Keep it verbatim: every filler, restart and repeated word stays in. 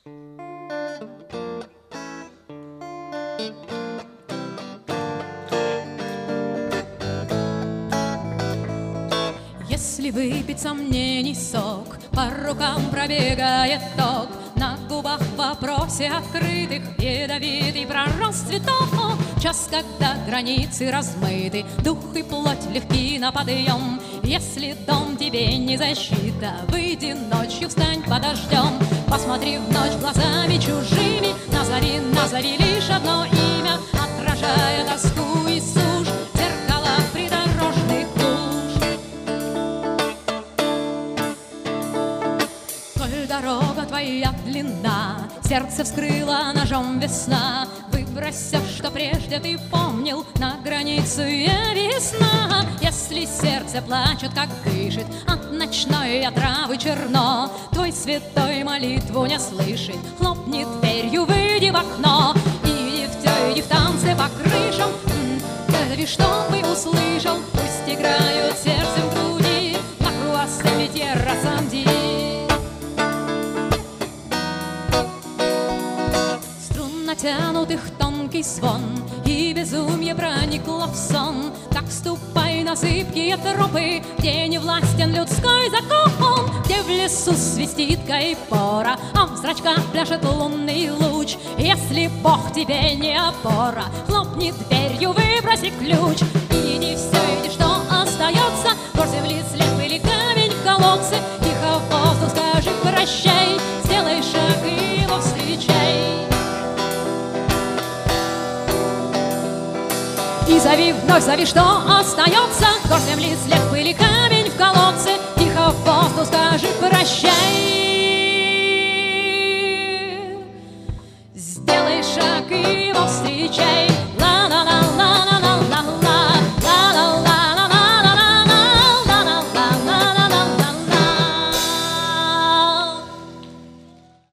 Если выпить сомнений сок, по рукам пробегает ток, на губах в вопросе открытых ядовитый пророс цветов. Час, когда границы размыты, дух и плоть легки на подъем. Если дом тебе не защита, выйди ночью, встань под дождем. Посмотри в ночь глазами чужими, назови, назови лишь одно имя, отражая тоску и сушь в зеркалах придорожных луж. Коль дорога твоя длинна, сердце вскрыла ножом весна, выбрось все, что прежде ты помнил, на границу весна. Если сердце плачет, как дышит, от ночной отравы черно, твой святой молитву не слышит, хлопни дверью, выйди в окно. Иди в те, иди в танцы по крышам, назови, чтобы услышал, пусть играют сердцем в груди, на круассами террасам ди. Натянутых тонкий звон, и безумие проникло в сон. Так ступай на зыбкие тропы, где не властен людской закон, где в лесу свистит кайпора, а в зрачках пляшет лунный луч. Если Бог тебе не опора, хлопни дверью, выброси ключ. Иди, все, иди, что остается, гор земли, слеп или камень в колодце. Тихо в воздух скажи прощай, сделай шаг и его встречай. И зови, вновь зови, что остается, гор земли, слеп или камень в колодце. Тихо в воздух скажи прощай.